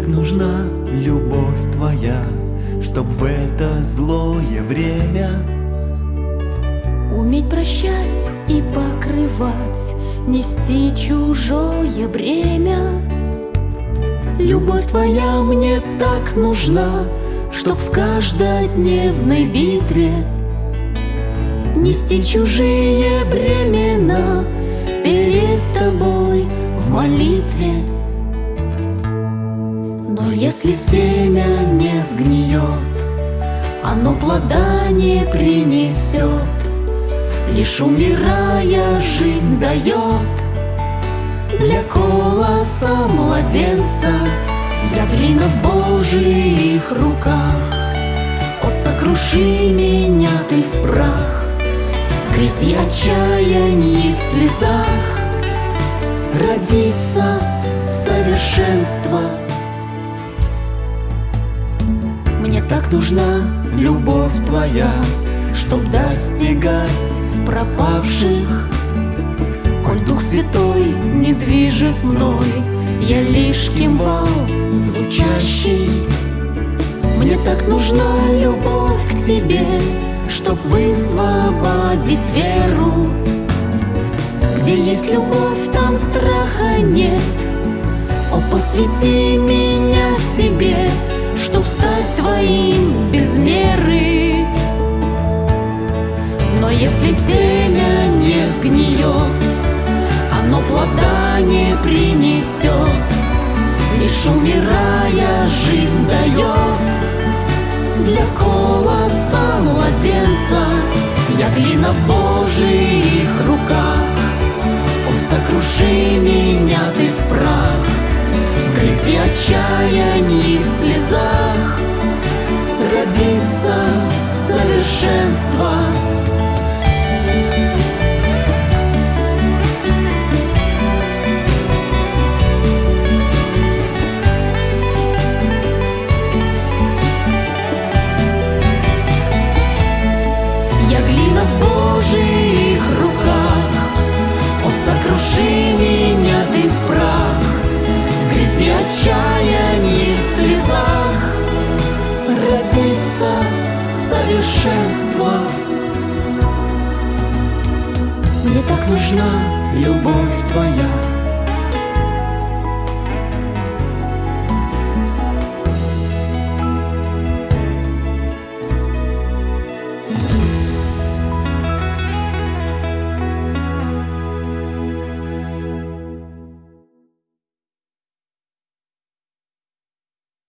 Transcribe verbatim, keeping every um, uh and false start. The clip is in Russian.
нужна любовь твоя, чтоб в это злое время уметь прощать и покрывать, нести чужое бремя. Любовь твоя мне так нужна, чтоб в каждодневной битве нести чужие бремена перед тобой в молитве. Но если семя не сгниет, оно плода не принесет, лишь умирая жизнь дает. Для колоса младенца я глина в Божьих руках. О, сокруши меня ты в прах, в грязи, отчаянии, в слезах родится совершенство. Мне так нужна любовь твоя, чтоб достигать пропавших. Коль Дух Святой не движет мной, я лишь кимвал звучащий. Мне так нужна любовь к тебе, чтоб высвободить веру. Где есть любовь, там страха нет. О, посвяти меня себе, чтоб стать твоим без меры. Но если семя не сгниет, оно плода не принесет, лишь умирая жизнь дает. Для колоса младенца я глина в Божьих руках. О, сокруши меня ты в прах, в грязи, отчаянии, в слезах родится совершенство. В Божьих руках, о, сокруши меня ты в прах, в грязи, отчаянии, в слезах родится совершенство. Мне так нужна любовь твоя,